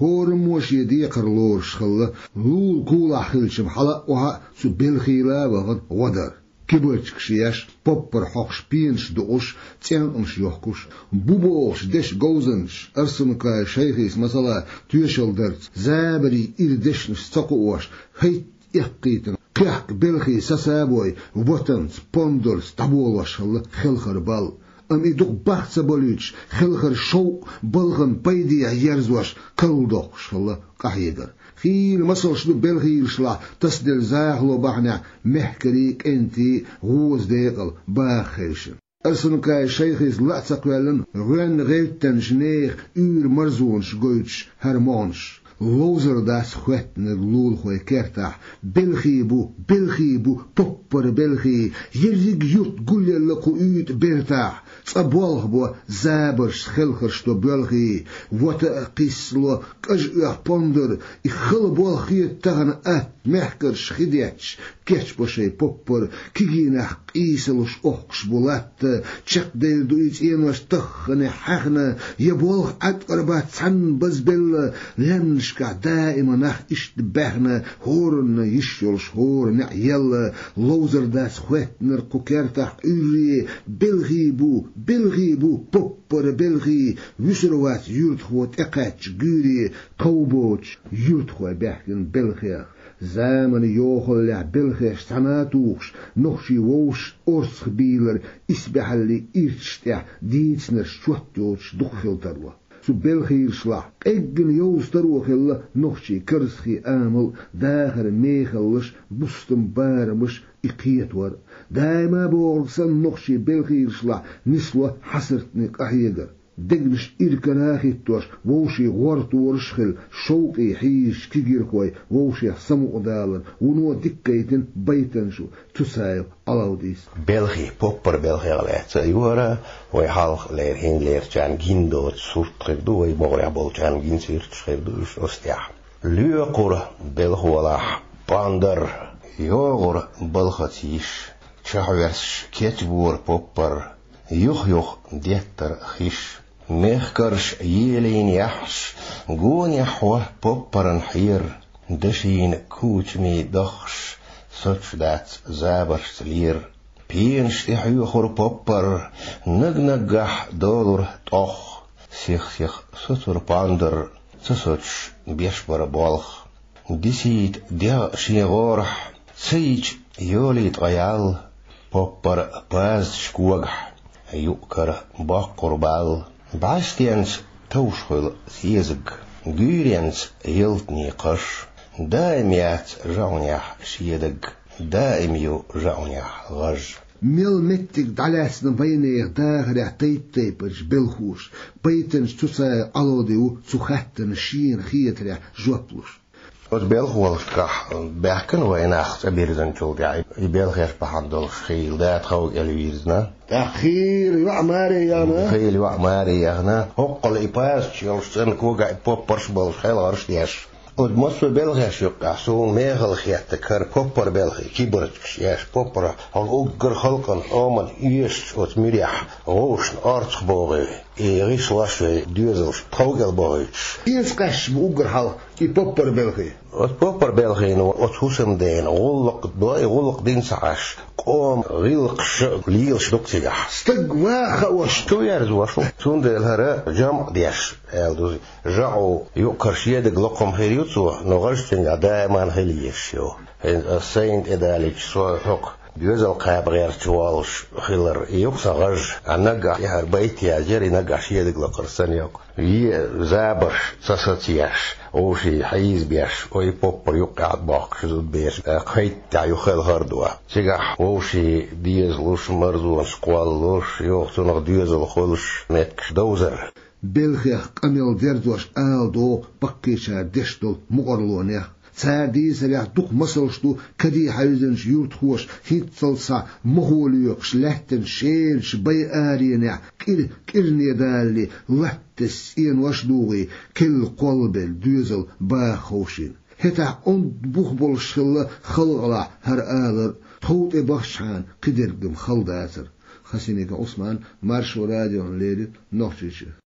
هورموش يدي قرلور شخلة لول كولا حلشم حلا وها سو بالخيلا وغن ودر كبرتك شياش بوبر حقش بينش دوش تيانش يحكوش بوبوش دش جوزنش أرسنكا شيخيس مثلا تيشل درت زابري إردشنش تقوش هيت يحقيتن كيحك بالخي سسابوي وبوتنس بوندرس تبولوش خلخر بال أم إدوك بحث بوليتش خلخر شوق بلغن بيدي يرزوش كالدوش الله قحيدر خيل مصر شدو بالخيل شلا تصدر زاغلو بحنا محكريك انتي غوز ديقل باخيشن أرسنكا شيخيز لأتقوالن غن غيرتن جنيخ مرزونش قويتش هرمونش لوزر داس خوتن اللول خوي كرتاح بالخيبو بوبر بالخي يريق يوت قول لكو ايت بيرتاح صبوالخ بو زابرش خلخرش تو بالخي وطا قيسلو كجئح بوندر يخل بوالخي تغن محكرش خديتش كيش بوشي بوبر كيجينح قيسلوش اوخش بولات تشق ديل دويت اينوش تخن حخنا يبوالخ اتقربات سن بزبل لنشكا دائما نح اشتبهنا هورن يشولش هورن يلا لوزر داس خوتنر كوكرتاح ايري بالغيبو بوبر بالغي وسروات يورت خوت اقاتش جوري قوبوش يورت خو بحكن بالغيخ زمن يوخل لع بالغيش سناتوش نخشي ووش أرسخ بيلر إسبحلي إرشتع ديتسنر شوتوش دخفلتروا سو بالخير شلاح اجن يوسترو خلا نخشي كرسخي آمل داخر ميخلش بستم بارمش إقيت ور دايما بورسن نخشي بالخير شلاح نسوة حسرتني قحيقر دقنش إركناخي توش ووشي غورت ورشخل شوقي حيش كيجير خوي ووشي سمو دالن ونو دكيتن بيتنشو تسايل ألاوديس بلغي بوبر بلغي غلات يورا ويحالخ لير هين لير جان جيندوت سورت خردو ويبوري عبول جان جين سيرت خردوش أستيح ليقور بلغولاح باندر يوغور بلغتيش تشاورش كيتبور بوبر يخ ديتر خيش ميخكرش يلين يحش قون يحوه بوبرن حير دشين كوچمي دخش سوچ دات زابرش سلير بينش تحيوخر بوبر نغنغح دولر طخ سيخ ستر باندر تسوچ بيشبر بالخ ديسيت ديا شيغورح سيج يوليت غيال بوبر باز شكوغح يؤكر باقر بال بعشتينس توشخل سيزق جيرينس يلتني قش دائميات جاونيح شيدق دائميو جاونيح غج متك دعلاسنا بينيخ داغر تيبرش بالخوش بيتنش تسا ألوديو تخاتن شين خيتريح جوبلوش Als Belgisch berken wij nacht bieren zullen Belgisch behandeld scheel dat ga ik elwies na. Kheel wa Mariana. Kheel wa Mariana. Hoqal ipas chilsten koga poppers bal scheel arsties. Od mosso Belgisch ook zo'n megel giet kar popper België kibertjes yes popper al ook gerhalken omen eerst wat middag roos aardgebogen is laswe duizels kogelboys. Eerst kas ogerhal ki popper België. Wat popper België wat husem deen rolk dinsdags kom rilks liels doktiga. Stug wa was تو jaar was toen de hera jam dias dus jao yokarshede glokom heriutsu nogastinga daiman heliesho en saint edalich so hok بيوزل قابغير توالش خيلر يوكسغج انغا يهر بيت يا جري نغا شيدق لقرسن يوك ي زابر ساساتياش او شي حيز بياش او بوبر يقعد باق شدود بيش قيت تاع يخل هردوا سيغا او شي ديز لوش مرزو سقوال لوش يوختو نغ ديزل خولش متك دوزر بلغيخ قميل دردوش آلدو بقيشا دشتو مغرلونيخ سادي سريع دوق مسلشتو كدي حيزنش يورت خوش هيتسلسا مغوليوكش لحتن شيرش بي آرينع كيرني دالي لحتس إين وشدوغي كل قلبل دوزل باخوشين هتا اند بوخبول شل خلغلا هر آلر توت بخشان قدرقم خلداتر خسينيك عثمان مارشو راديون ليري نوخشيش